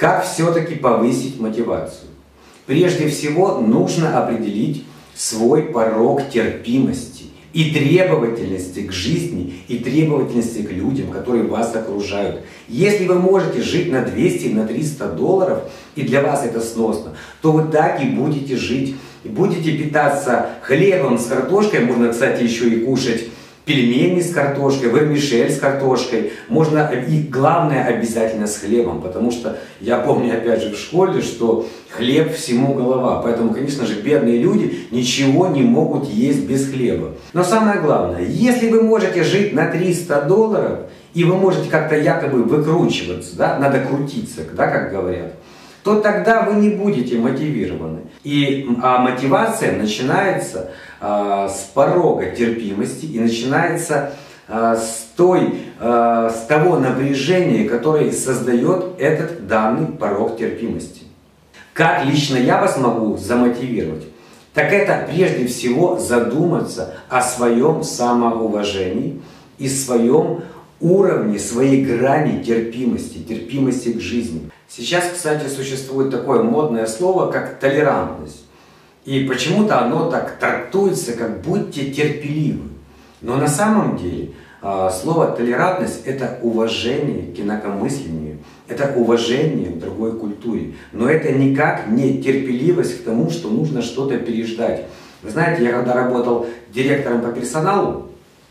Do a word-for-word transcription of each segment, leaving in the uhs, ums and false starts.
Как все-таки повысить мотивацию? Прежде всего нужно определить свой порог терпимости и требовательности к жизни, и требовательности к людям, которые вас окружают. Если вы можете жить на двести, на триста долларов, и для вас это сносно, то вы так и будете жить. И будете питаться хлебом с картошкой, можно, кстати, еще и кушать пельмени с картошкой, вермишель с картошкой. Можно, и главное, обязательно с хлебом, потому что я помню, опять же, в школе, что хлеб всему голова. Поэтому, конечно же, бедные люди ничего не могут есть без хлеба. Но самое главное, если вы можете жить на триста долларов, и вы можете как-то якобы выкручиваться, да, надо крутиться, да, как говорят, то тогда вы не будете мотивированы. И а мотивация начинается а, с порога терпимости и начинается а, с, той, а, с того напряжения, которое создает этот данный порог терпимости. Как лично я вас могу замотивировать? Так это прежде всего задуматься о своем самоуважении и своем уровне, своей грани терпимости, терпимости к жизни. Сейчас, кстати, существует такое модное слово, как толерантность. И почему-то оно так трактуется, как «будьте терпеливы». Но на самом деле слово «толерантность» — это уважение к инакомыслению, это уважение к другой культуре. Но это никак не терпеливость к тому, что нужно что-то переждать. Вы знаете, я когда работал директором по персоналу,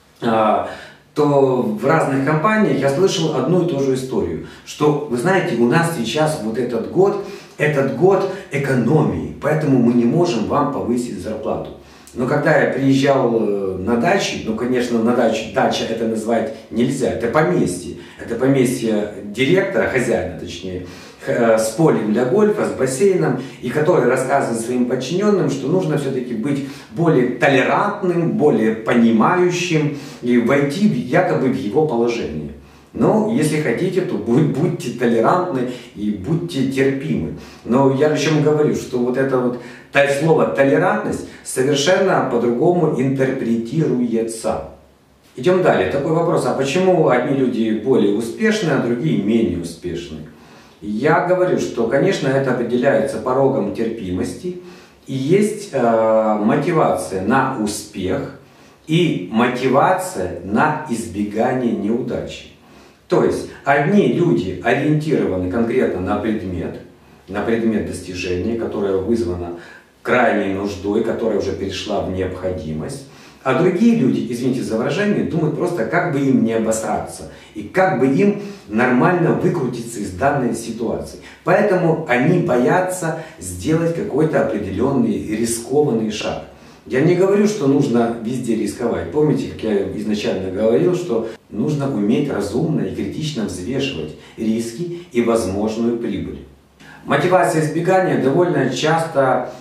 то в разных компаниях я слышал одну и ту же историю, что, вы знаете, у нас сейчас вот этот год, этот год экономии, поэтому мы не можем вам повысить зарплату. Но когда я приезжал на дачи, ну, конечно, на даче, дача это назвать нельзя, это поместье, это поместье директора, хозяина точнее, с полем для гольфа, с бассейном, и который рассказывает своим подчиненным, что нужно все-таки быть более толерантным, более понимающим и войти якобы в его положение. Но если хотите, то будьте толерантны и будьте терпимы. Но я причем говорю, что вот это вот слово толерантность совершенно по-другому интерпретируется. Идем далее. Такой вопрос, а почему одни люди более успешны, а другие менее успешны? Я говорю, что, конечно, это определяется порогом терпимости, и есть э, мотивация на успех и мотивация на избегание неудачи. То есть одни люди ориентированы конкретно на предмет, на предмет достижения, которое вызвано крайней нуждой, которая уже перешла в необходимость. А другие люди, извините за выражение, думают просто, как бы им не обосраться и как бы им нормально выкрутиться из данной ситуации. Поэтому они боятся сделать какой-то определенный рискованный шаг. Я не говорю, что нужно везде рисковать. Помните, как я изначально говорил, что нужно уметь разумно и критично взвешивать риски и возможную прибыль. Мотивация избегания довольно часто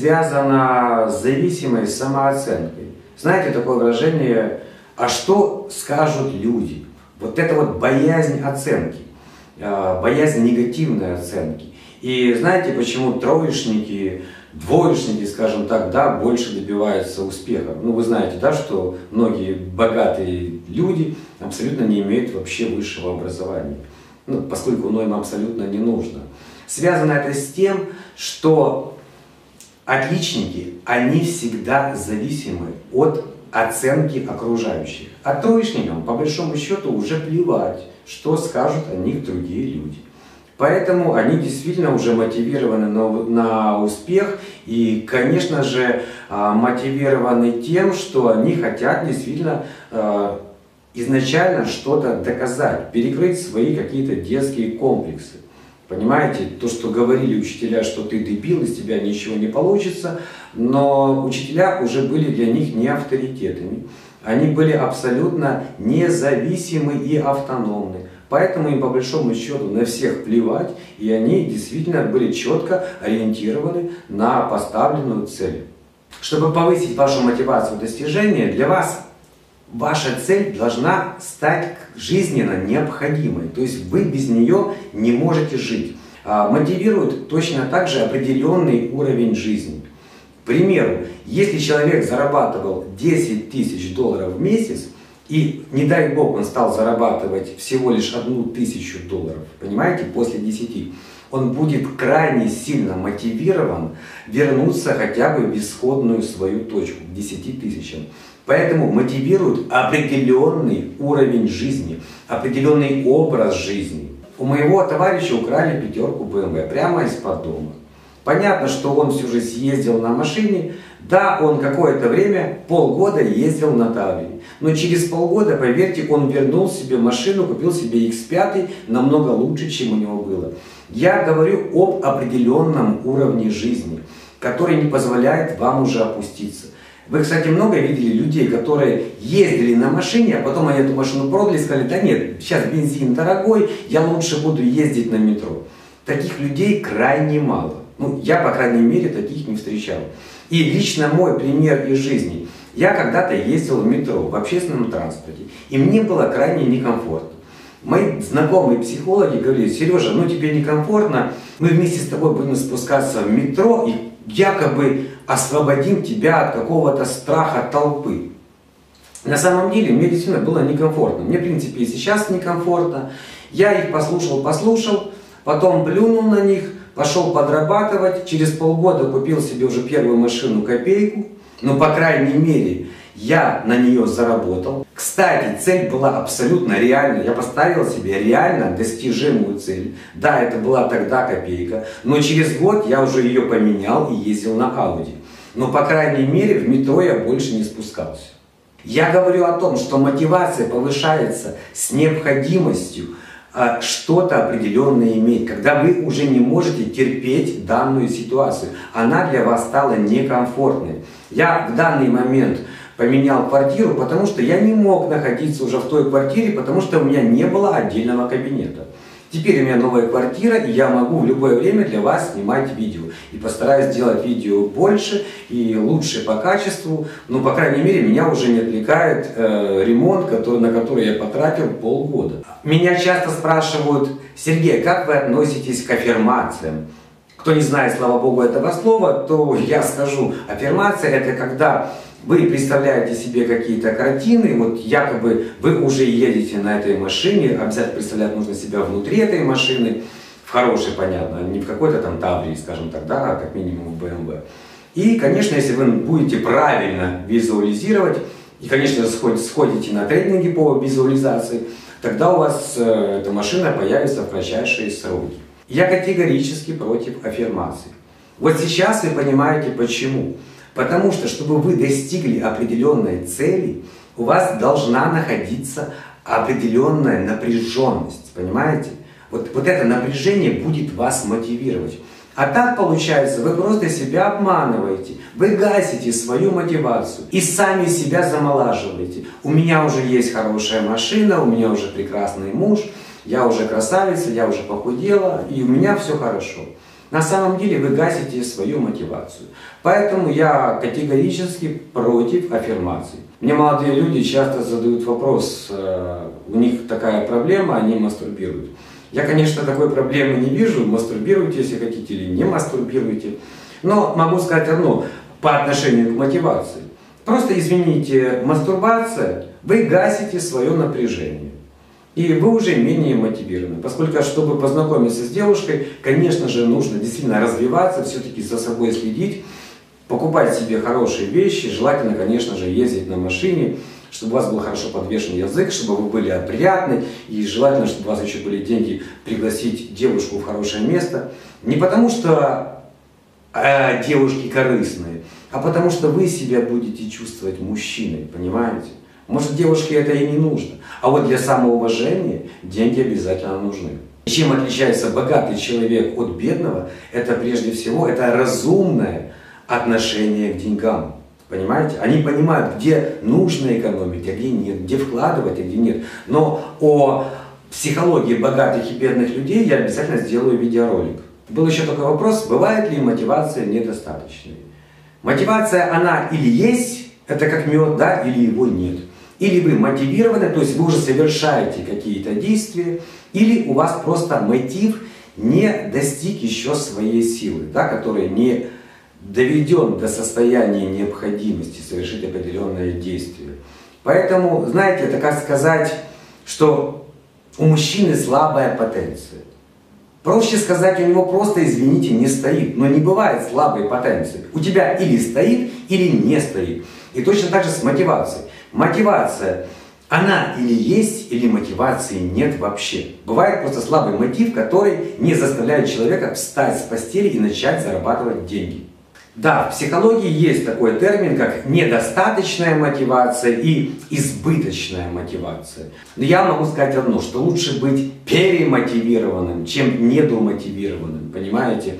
связана с зависимой самооценкой. Знаете такое выражение, а что скажут люди? Вот это вот боязнь оценки, боязнь негативной оценки. И знаете, почему троечники, двоечники, скажем так, да, больше добиваются успеха? Ну, вы знаете, да, что многие богатые люди абсолютно не имеют вообще высшего образования, ну, поскольку оно им абсолютно не нужно. Связано это с тем, что отличники, они всегда зависимы от оценки окружающих. А троечникам, по большому счету, уже плевать, что скажут о них другие люди. Поэтому они действительно уже мотивированы на, на успех и, конечно же, мотивированы тем, что они хотят действительно изначально что-то доказать, перекрыть свои какие-то детские комплексы. Понимаете, то, что говорили учителя, что ты дебил, из тебя ничего не получится, но учителя уже были для них не авторитетами. Они были абсолютно независимы и автономны. Поэтому им по большому счету на всех плевать, и они действительно были четко ориентированы на поставленную цель. Чтобы повысить вашу мотивацию достижения, для вас ваша цель должна стать жизненно необходимой, то есть вы без нее не можете жить. Мотивирует точно так же определенный уровень жизни. К примеру, если человек зарабатывал десять тысяч долларов в месяц, и не дай бог он стал зарабатывать всего лишь одну тысячу долларов, понимаете, после десяти, он будет крайне сильно мотивирован вернуться хотя бы в исходную свою точку, к десяти тысячам. Поэтому мотивирует определенный уровень жизни, определенный образ жизни. У моего товарища украли пятерку бэ эм вэ прямо из-под дома. Понятно, что он всю жизнь ездил на машине. Да, он какое-то время, полгода ездил на Таврии. Но через полгода, поверьте, он вернул себе машину, купил себе икс пять, намного лучше, чем у него было. Я говорю об определенном уровне жизни, который не позволяет вам уже опуститься. Вы, кстати, много видели людей, которые ездили на машине, а потом они эту машину продали и сказали: да нет, сейчас бензин дорогой, я лучше буду ездить на метро. Таких людей крайне мало. Ну, я, по крайней мере, таких не встречал. И лично мой пример из жизни. Я когда-то ездил в метро, в общественном транспорте, и мне было крайне некомфортно. Мои знакомые психологи говорили: Сережа, ну тебе некомфортно, мы вместе с тобой будем спускаться в метро и якобы освободим тебя от какого-то страха толпы. На самом деле мне действительно было некомфортно. Мне, в принципе, и сейчас некомфортно. Я их послушал, послушал, потом плюнул на них, пошел подрабатывать. Через полгода купил себе уже первую машину копейку. Но, по крайней мере, я на нее заработал. Кстати, цель была абсолютно реальной. Я поставил себе реально достижимую цель. Да, это была тогда копейка. Но через год я уже ее поменял и ездил на Ауди. Но, по крайней мере, в метро я больше не спускался. Я говорю о том, что мотивация повышается с необходимостью а, что-то определенное иметь. Когда вы уже не можете терпеть данную ситуацию. Она для вас стала некомфортной. Я в данный момент поменял квартиру, потому что я не мог находиться уже в той квартире, потому что у меня не было отдельного кабинета. Теперь у меня новая квартира, и я могу в любое время для вас снимать видео. И постараюсь сделать видео больше и лучше по качеству. Но, по крайней мере, меня уже не отвлекает э, ремонт, который, на который я потратил полгода. Меня часто спрашивают: Сергей, как вы относитесь к аффирмациям? Кто не знает, слава богу, этого слова, то я скажу: аффирмация — это когда вы представляете себе какие-то картины, вот якобы вы уже едете на этой машине, обязательно представлять нужно себя внутри этой машины, в хорошей, понятно, не в какой-то там Таврии, скажем так, да, а как минимум в бэ эм вэ. И, конечно, если вы будете правильно визуализировать, и, конечно, сходите на тренинги по визуализации, тогда у вас э, эта машина появится в кратчайшие сроки. Я категорически против аффирмаций. Вот сейчас вы понимаете почему. Потому что, чтобы вы достигли определенной цели, у вас должна находиться определенная напряженность. Понимаете? Вот, вот это напряжение будет вас мотивировать. А так получается, вы просто себя обманываете, вы гасите свою мотивацию и сами себя замолаживаете. У меня уже есть хорошая машина, у меня уже прекрасный муж, я уже красавица, я уже похудела, и у меня все хорошо. На самом деле вы гасите свою мотивацию. Поэтому я категорически против аффирмаций. Мне молодые люди часто задают вопрос, у них такая проблема, они мастурбируют. Я, конечно, такой проблемы не вижу, мастурбируйте, если хотите, или не мастурбируйте. Но могу сказать одно по отношению к мотивации. Просто извините, мастурбация, вы гасите свое напряжение. И вы уже менее мотивированы. Поскольку, чтобы познакомиться с девушкой, конечно же, нужно действительно развиваться, все-таки за собой следить, покупать себе хорошие вещи, желательно, конечно же, ездить на машине, чтобы у вас был хорошо подвешен язык, чтобы вы были опрятны, и желательно, чтобы у вас еще были деньги пригласить девушку в хорошее место. Не потому что э, девушки корыстные, а потому что вы себя будете чувствовать мужчиной, понимаете? Может, девушке это и не нужно. А вот для самоуважения деньги обязательно нужны. Чем отличается богатый человек от бедного? Это прежде всего это разумное отношение к деньгам. Понимаете? Они понимают, где нужно экономить, а где нет, где вкладывать, а где нет. Но о психологии богатых и бедных людей я обязательно сделаю видеоролик. Был еще такой вопрос, бывает ли мотивация недостаточной? Мотивация, она или есть, это как мед, да, или его нет. Или вы мотивированы, то есть вы уже совершаете какие-то действия, или у вас просто мотив не достиг еще своей силы, да, который не доведен до состояния необходимости совершить определенное действие. Поэтому, знаете, это как сказать, что у мужчины слабая потенция. Проще сказать, у него просто, извините, не стоит. Но не бывает слабой потенции. У тебя или стоит, или не стоит. И точно так же с мотивацией. Мотивация, она или есть, или мотивации нет вообще. Бывает просто слабый мотив, который не заставляет человека встать с постели и начать зарабатывать деньги. Да, в психологии есть такой термин, как недостаточная мотивация и избыточная мотивация. Но я могу сказать одно, что лучше быть перемотивированным, чем недомотивированным, понимаете?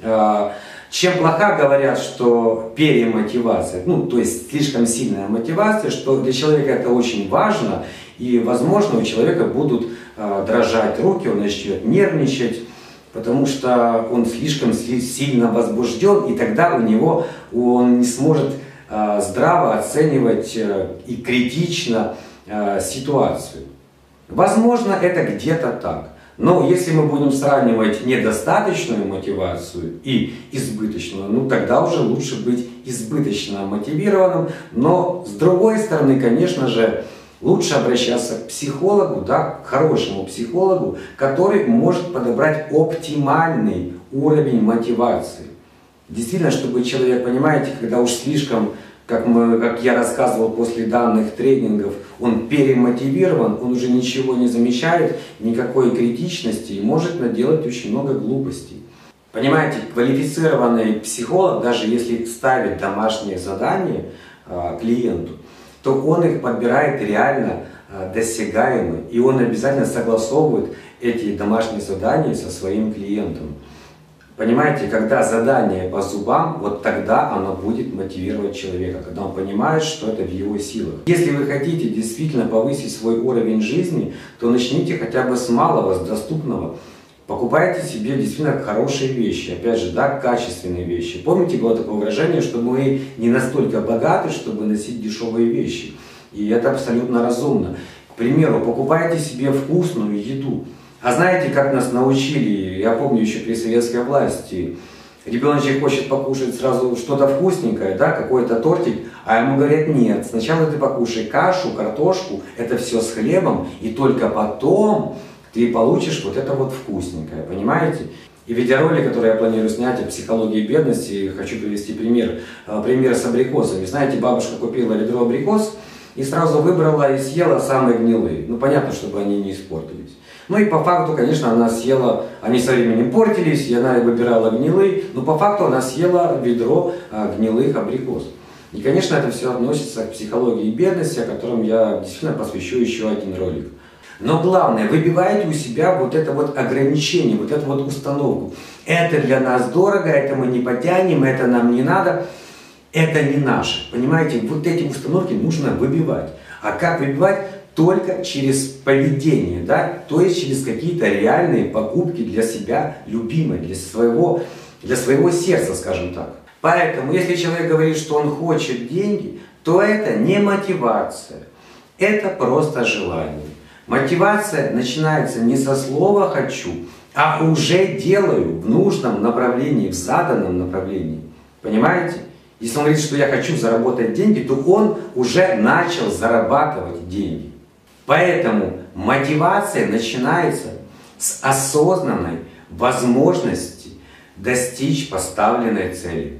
Чем плоха, говорят, что перемотивация, ну, то есть слишком сильная мотивация, что для человека это очень важно, и, возможно, у человека будут дрожать руки, он начнет нервничать, потому что он слишком сильно возбужден, и тогда у него он не сможет э, здраво оценивать э, и критично э, ситуацию. Возможно, это где-то так. Но если мы будем сравнивать недостаточную мотивацию и избыточную, ну тогда уже лучше быть избыточно мотивированным. Но с другой стороны, конечно же, лучше обращаться к психологу, да, к хорошему психологу, который может подобрать оптимальный уровень мотивации. Действительно, чтобы человек, понимаете, когда уж слишком, как, мы, как я рассказывал после данных тренингов, он перемотивирован, он уже ничего не замечает, никакой критичности и может наделать очень много глупостей. Понимаете, квалифицированный психолог, даже если ставит домашнее задание э, клиенту, то он их подбирает реально э, досягаемые, и он обязательно согласовывает эти домашние задания со своим клиентом. Понимаете, когда задание по зубам, вот тогда оно будет мотивировать человека, когда он понимает, что это в его силах. Если вы хотите действительно повысить свой уровень жизни, то начните хотя бы с малого, с доступного. Покупайте себе действительно хорошие вещи, опять же, да, качественные вещи. Помните, было такое выражение, что мы не настолько богаты, чтобы носить дешевые вещи. И это абсолютно разумно. К примеру, покупайте себе вкусную еду. А знаете, как нас научили, я помню еще при советской власти, ребеночек хочет покушать сразу что-то вкусненькое, да, какой-то тортик, а ему говорят: нет, сначала ты покушай кашу, картошку, это все с хлебом, и только потом ты получишь вот это вот вкусненькое, понимаете? И в видеоролике, который я планирую снять о психологии бедности, хочу привести пример. Пример с абрикосами. Знаете, бабушка купила ведро абрикос и сразу выбрала и съела самые гнилые. Ну, понятно, чтобы они не испортились. Ну и по факту, конечно, она съела, они со временем портились, и она выбирала гнилые, но по факту она съела ведро гнилых абрикос. И, конечно, это все относится к психологии бедности, о котором я действительно посвящу еще один ролик. Но главное, выбивайте у себя вот это вот ограничение, вот эту вот установку. Это для нас дорого, это мы не потянем, это нам не надо, это не наше. Понимаете, вот эти установки нужно выбивать. А как выбивать? Только через поведение, да? То есть через какие-то реальные покупки для себя любимые, для своего, для своего сердца, скажем так. Поэтому, если человек говорит, что он хочет деньги, то это не мотивация, это просто желание. Мотивация начинается не со слова «хочу», а уже делаю в нужном направлении, в заданном направлении. Понимаете? Если он говорит, что я хочу заработать деньги, то он уже начал зарабатывать деньги. Поэтому мотивация начинается с осознанной возможности достичь поставленной цели.